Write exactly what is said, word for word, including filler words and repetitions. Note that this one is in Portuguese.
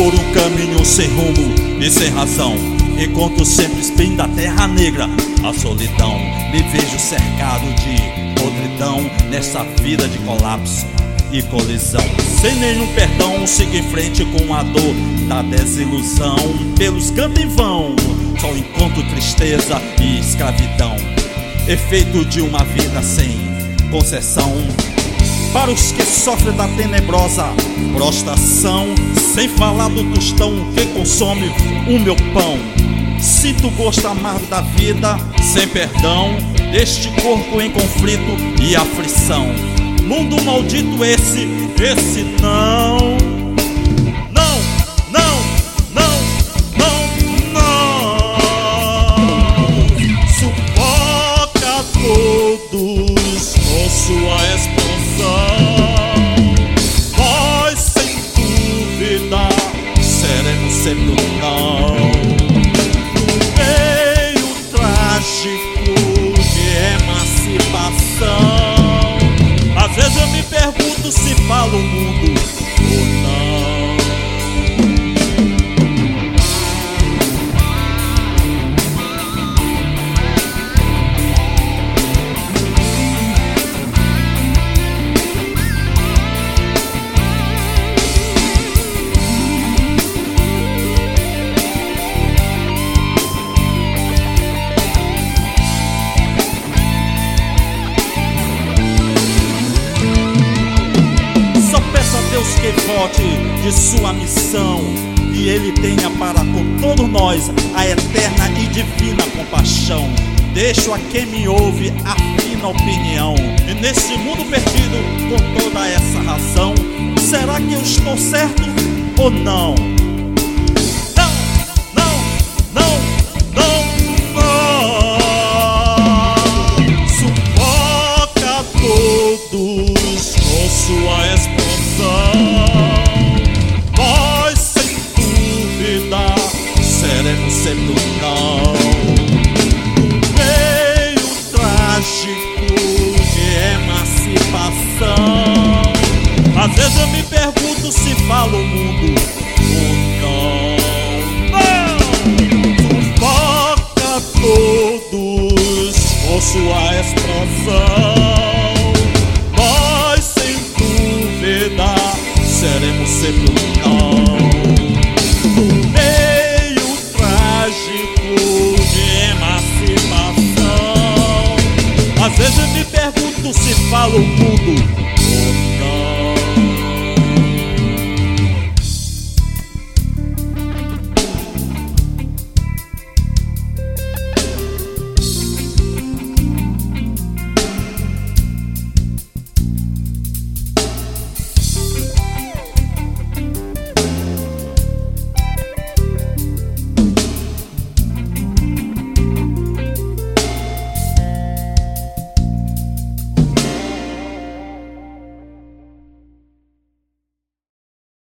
por um caminho sem rumo e sem razão. Encontro sempre espinho da terra negra, a solidão. Me vejo cercado de podridão nessa vida de colapso e colisão. Sem nenhum perdão, sigo em frente com a dor da desilusão. Pelos cantos em vão, só encontro tristeza e escravidão, efeito de uma vida sem concessão. Para os que sofrem da tenebrosa prostração, sem falar do tostão que consome o meu pão. Sinto o gosto amargo da vida, sem perdão, deste corpo em conflito e aflição. Mundo maldito esse, esse não. Não, não, não, não, não. Sufoca todos com sua expansão. Nós sem dúvida seremos sempre um não. Às vezes eu me pergunto se falo o mundo ou não. Que volte de sua missão e Ele tenha para com todos nós a eterna e divina compaixão. Deixo a quem me ouve a fina opinião. E nesse mundo perdido, com toda essa razão, será que eu estou certo ou não? Não, não, não, não, não. Sufoca todos com sua expansão. Nós sem dúvida seremos sempre um não. Um meio trágico de emancipação. Às vezes eu me pergunto se falo o mundo ou não. Não! Sufoca todos com sua expansão. Seremos sempre um não. No meio trágico de emancipação. Às vezes eu me pergunto se falo o mundo